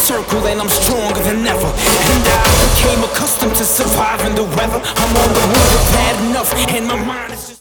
circle and I'm stronger than ever. And I became accustomed to surviving the weather. I'm on the move, I've had enough, and my mind is just